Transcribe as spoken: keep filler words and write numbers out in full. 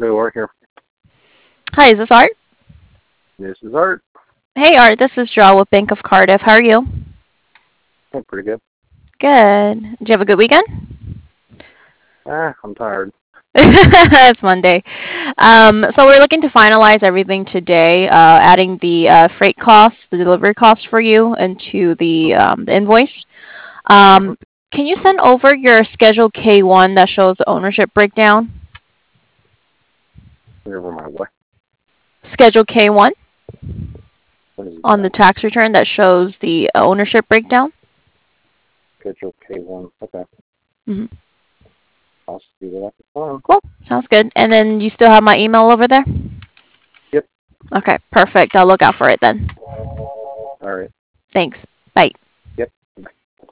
Good work here. Hi, is this Art? This is Art. Hey, Art, this is Joe with Bank of Cardiff. How are you? Oh, pretty good. Good. Did you have a good weekend? Ah, I'm tired. It's Monday. Um, so we're looking to finalize everything today, uh, adding the uh, freight costs, the delivery costs for you into the, um, the invoice. Mm-hmm. Um, can you send over your Schedule K one that shows the ownership breakdown? Over my way. Schedule K one What is on the that? tax return that shows the ownership breakdown? Schedule K one. Okay. Hmm. I'll see what I can find. Cool. Sounds good. And then you still have my email over there? Yep. Okay, perfect. I'll look out for it then. All right. Thanks. Bye.